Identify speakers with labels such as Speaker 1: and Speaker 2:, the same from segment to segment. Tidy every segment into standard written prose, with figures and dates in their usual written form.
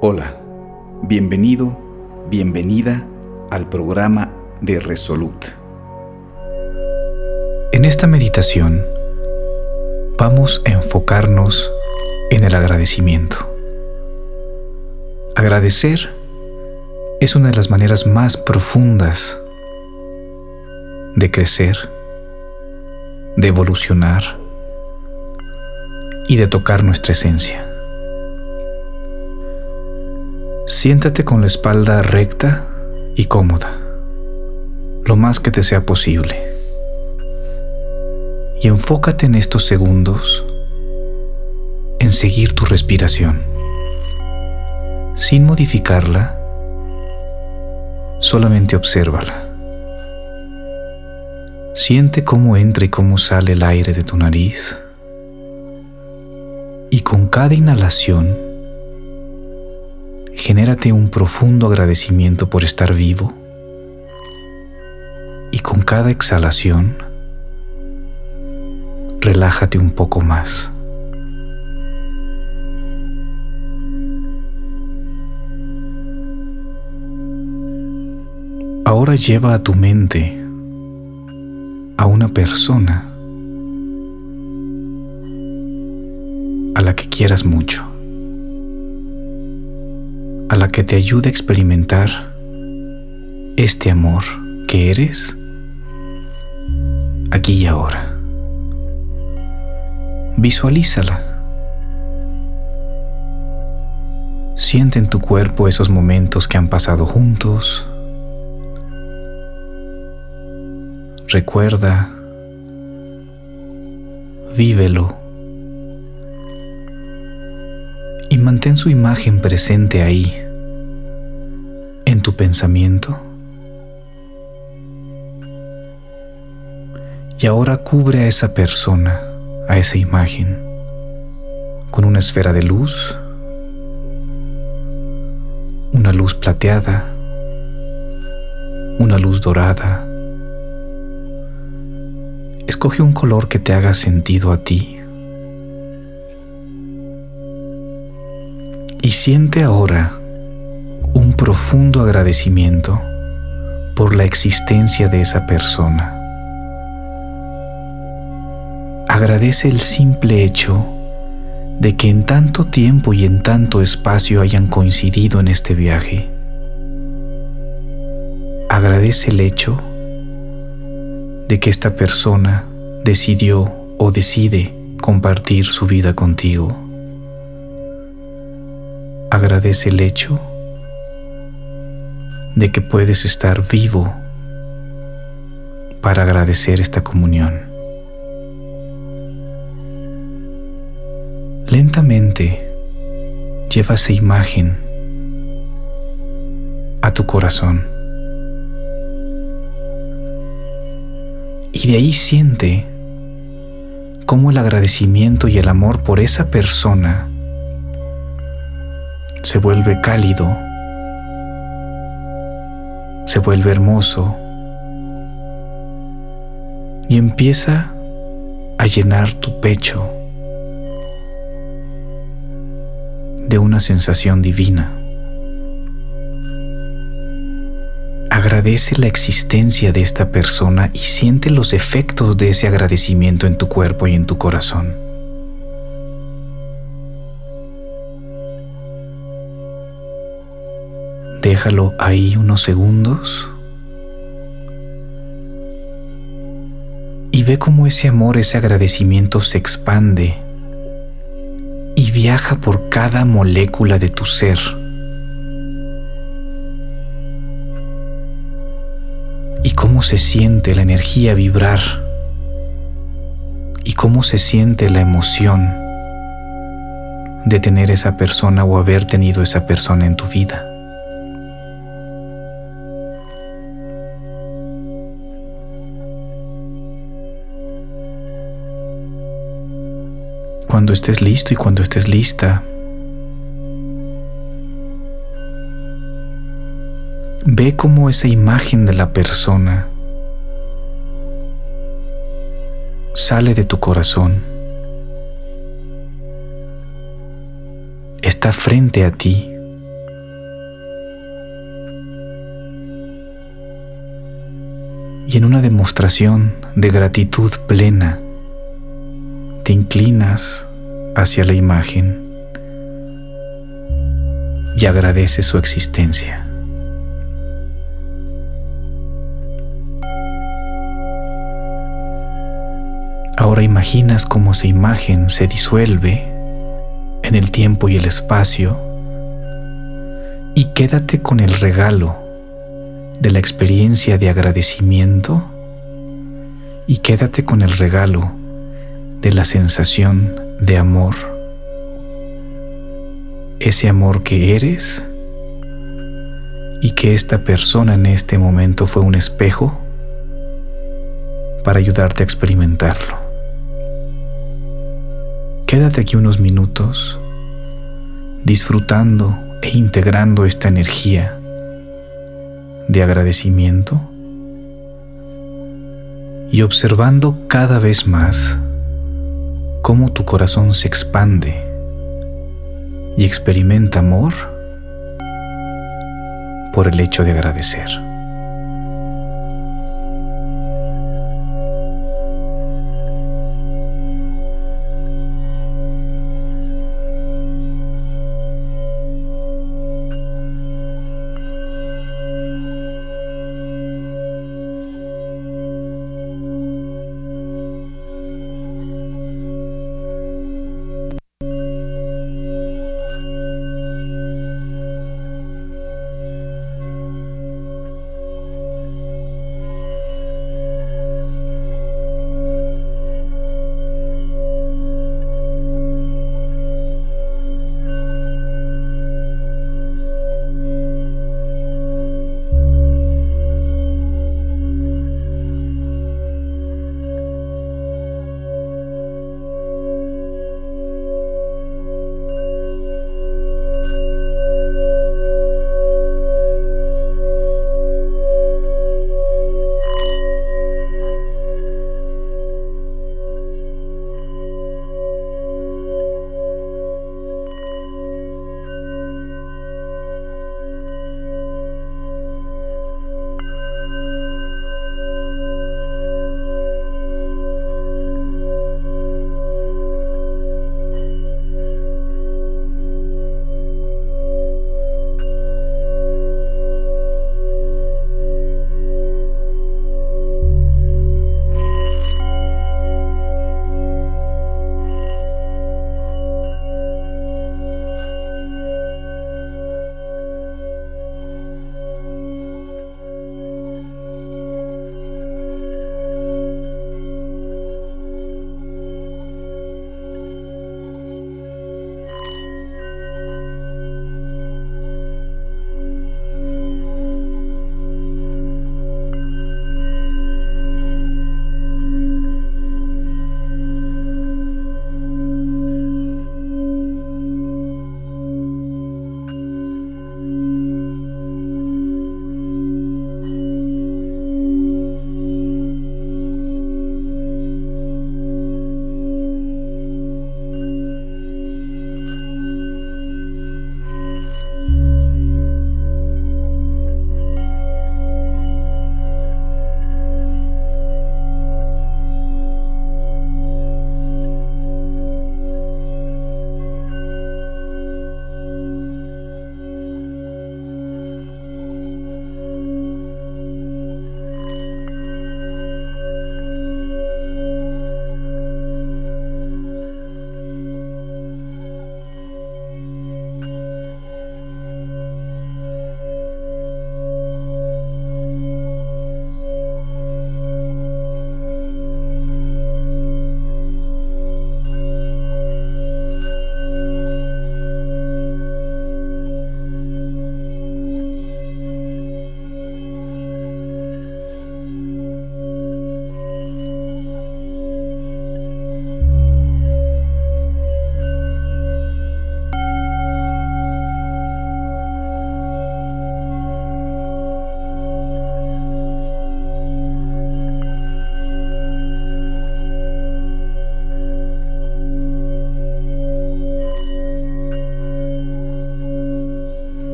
Speaker 1: Hola, bienvenido, bienvenida al programa de Resolute. En esta meditación vamos a enfocarnos en el agradecimiento. Agradecer es una de las maneras más profundas de crecer, de evolucionar y de tocar nuestra esencia. Siéntate con la espalda recta y cómoda, lo más que te sea posible, y enfócate en estos segundos en seguir tu respiración, sin modificarla, solamente obsérvala. Siente cómo entra y cómo sale el aire de tu nariz, y con cada inhalación genérate un profundo agradecimiento por estar vivo, y con cada exhalación relájate un poco más. Ahora lleva a tu mente a una persona a la que quieras mucho, a la que te ayude a experimentar este amor que eres aquí y ahora. Visualízala. Siente en tu cuerpo esos momentos que han pasado juntos. Recuerda, vívelo y mantén su imagen presente ahí, en tu pensamiento. Y ahora cubre a esa persona, a esa imagen, con una esfera de luz, una luz plateada, una luz dorada. Escoge un color que te haga sentido a ti. Y siente ahora un profundo agradecimiento por la existencia de esa persona. Agradece el simple hecho de que en tanto tiempo y en tanto espacio hayan coincidido en este viaje. Agradece el hecho de que esta persona decidió o decide compartir su vida contigo. Agradece el hecho de que puedes estar vivo para agradecer esta comunión. Lentamente lleva esa imagen a tu corazón. Y de ahí siente cómo el agradecimiento y el amor por esa persona se vuelve cálido, se vuelve hermoso y empieza a llenar tu pecho de una sensación divina. Agradece la existencia de esta persona y siente los efectos de ese agradecimiento en tu cuerpo y en tu corazón. Déjalo ahí unos segundos y ve cómo ese amor, ese agradecimiento se expande y viaja por cada molécula de tu ser. Y cómo se siente la energía vibrar, y cómo se siente la emoción de tener esa persona o haber tenido esa persona en tu vida. Cuando estés listo y cuando estés lista, ve cómo esa imagen de la persona sale de tu corazón, está frente a ti y en una demostración de gratitud plena te inclinas hacia la imagen y agradeces su existencia. Ahora imaginas cómo esa imagen se disuelve en el tiempo y el espacio y quédate con el regalo de la experiencia de agradecimiento y quédate con el regalo de la sensación de amor, ese amor que eres y que esta persona en este momento fue un espejo para ayudarte a experimentarlo. Quédate aquí unos minutos disfrutando e integrando esta energía de agradecimiento y observando cada vez más cómo tu corazón se expande y experimenta amor por el hecho de agradecer.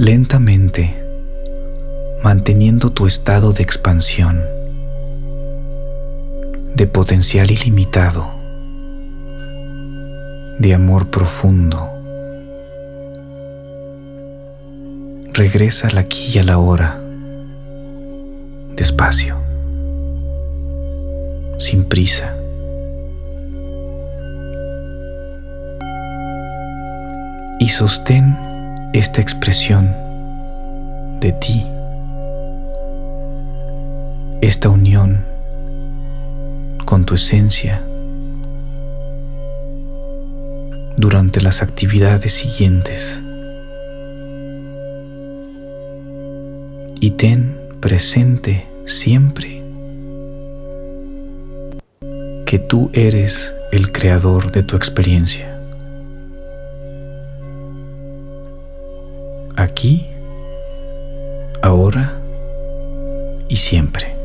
Speaker 1: lentamente, manteniendo tu estado de expansión, de potencial ilimitado, de amor profundo. Regresa al aquí y a la hora, despacio, sin prisa. Y sostén esta expresión de ti, esta unión con tu esencia durante las actividades siguientes. Y ten presente siempre que tú eres el creador de tu experiencia. Aquí, ahora y siempre.